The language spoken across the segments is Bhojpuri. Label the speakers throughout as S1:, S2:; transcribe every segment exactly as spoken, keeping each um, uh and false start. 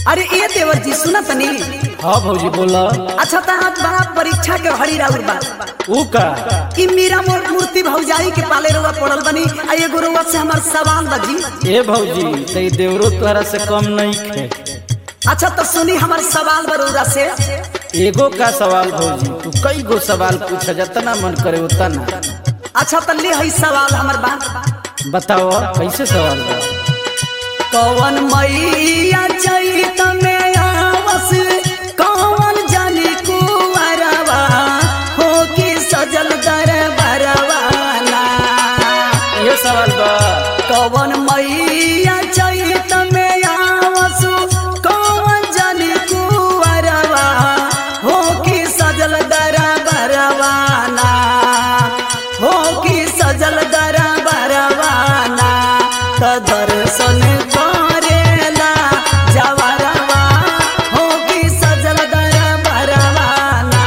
S1: अरे ए देवर जी सुना तनी।
S2: हाँ भौजी बोला।
S1: अच्छा तो आज बड़ा परीक्षा के हरी राउर बा
S2: ऊ का
S1: कि मेरा मूर्ति भौजाई के पाले रुआ पड़ल बनी आ एगो रुआ से हमार सवाल बजी।
S2: ए भौजी तई देवरो तोहरा से कम नहीं खे।
S1: अच्छा तो सुनी हमार सवाल बरूरा से।
S2: एगो का सवाल भौजी तू कई गो सवाल पूछ जितना मन करे उतना।
S1: अच्छा तो ले हई सवाल हमार बा
S2: बताओ कैसे सवाल बा।
S1: कौन मैया चैत में आवस कौन जानी कुंवरवा हो कि सजल दरबारवाना।
S2: ये सवाल बा।
S1: कौन मैया चैत में आवस कौन जानी कुंवरवा हो कि सजल दरबारवाना हो कि सजल दरबारवाना। त दर्शन करेला जवरवा हो कि सजल दरबारवाना।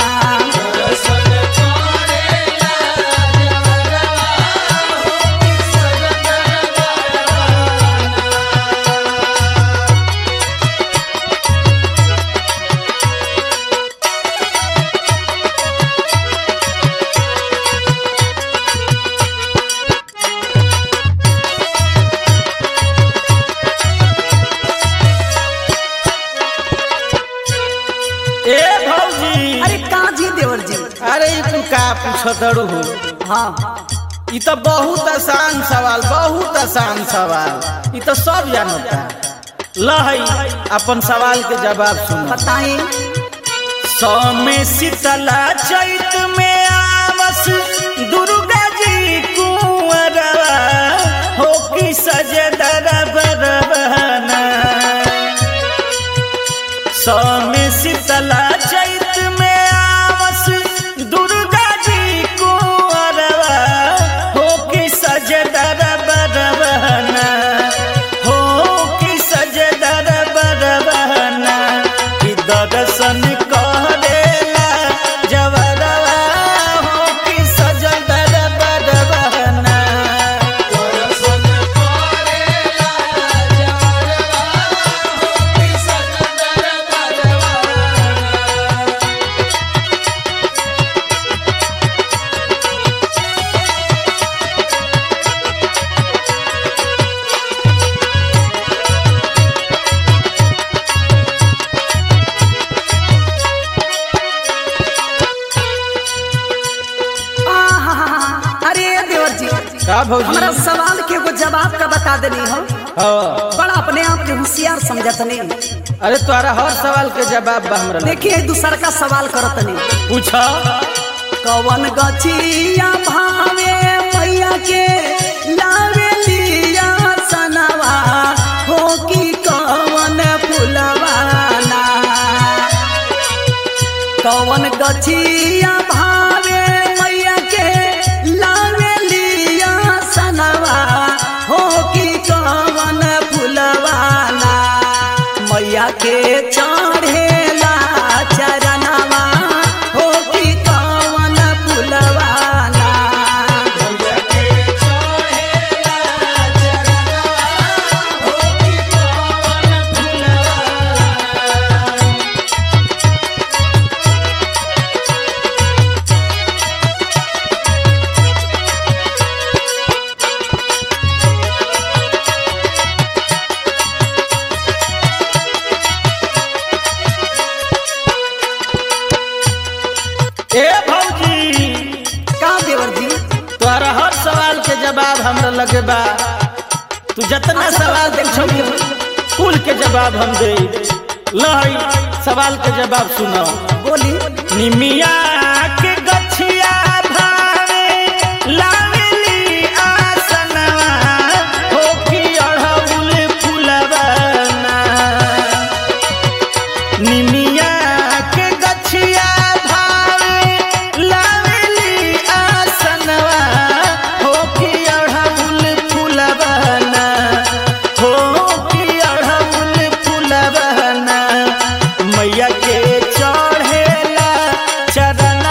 S2: ए भौजी
S1: अरे काजी देवर जी।
S2: अरे तू का पूछतड़ू हो।
S1: हाँ
S2: ई तो बहुत आसान सवाल बहुत आसान सवाल ई तो सब जानता। लहई अपन सवाल के जवाब सुन।
S1: बताई।
S2: सौ में शीतला चैत में आवस दुर्गा जी कुंवरवा हो कि सजे दरबारवाना। सौ में शीतला चैत में आवस दुर्गा जी कुंवरवा हो कि सजे दरबारवाना हो कि सजे दरबारवाना। कि दर्शन करेला जवरवा हो कि सजल दरबारवाना।
S1: अरे देवर जी
S2: का भौजी
S1: हमारा सवाल के एगो जवाब का बता देनी हो।
S2: हाँ।
S1: बड़ा अपने आप के होशियार समझतनी।
S2: अरे तुम्हारा हर सवाल के जवाब बा हमरा लगे।
S1: देखिए दूसर का सवाल करतनी।
S2: पूछो।
S1: कवन गछिया भावे मैया के लावे लिया सनवा हो कि कवन फुलवाना। कवन गछिया भावे मैया के लावे लिया सनवा हो कि कवन फुलवाना। मैया के चढ़ेला चरणवा हो कि कवन फुलवाना।
S2: ए भौजी
S1: का देवर जी
S2: तुम्हारा हर सवाल के जवाब हमरा लगे बा। तू जितना सवाल देखो कुल के जवाब हम दे। लहई सवाल के जवाब सुनो।
S1: बोली।
S2: निमिया के गछिया भावे लावेली आसनवा हो कि अड़हुल फुलवाना। निमिया के गछिया भावे लावेली आसनवा हो कि अड़हुल फुलवाना हो कि अड़हुल फुलवाना। मैया के चढ़ेला चरण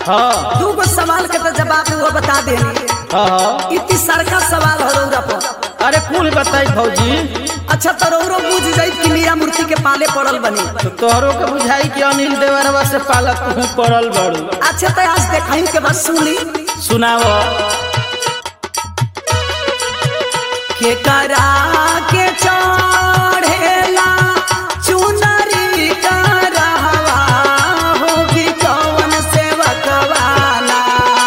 S2: हाँ
S1: दू गो सवाल के तो जवाब वो बता देनी।
S2: हाँ हाँ।
S1: इतनी सरका सवाल हो रौरा पर।
S2: अरे कुल बताई भौजी।
S1: अच्छा तो रौरो बुझ जाई कि मीरा मूर्ति के पाले पड़ल बनी।
S2: तो तोहरो के बुझाई कि अनिल देवरवा से पालक तू पड़ल बड़ू।
S1: अच्छा तो आज देखाई के बाद सुनी
S2: सुनाओ।
S1: के करा के चढ़ेला चुनरी करहवा होगी कौन सेवकवाला।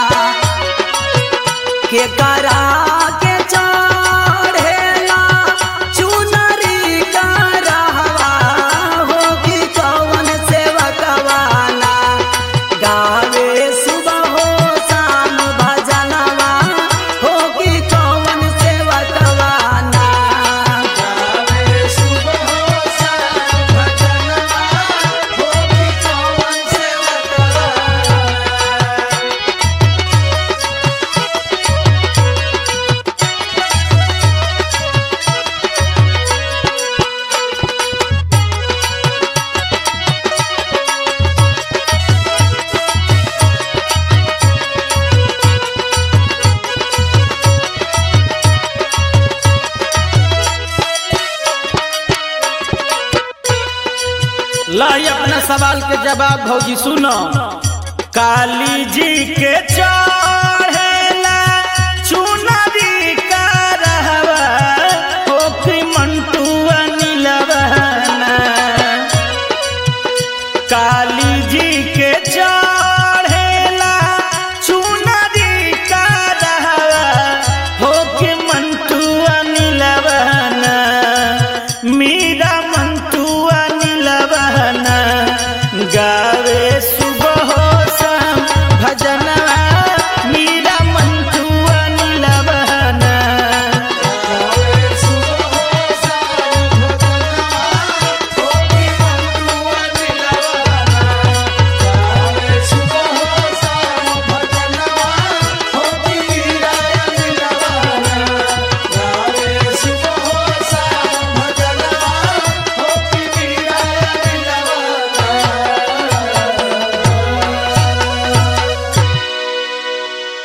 S1: के करा के चढ़ेला चुनरी करहवा होगी कौन सेवकवाला। गावे सुबह हो शाम भजनवा होगी कौन सेवकवाला। गावे सुबह हो शाम भजनवा होगी कौन सेवकवाला।
S2: लाई अपना सवाल के जवाब भौजी सुनो। काली जी के चा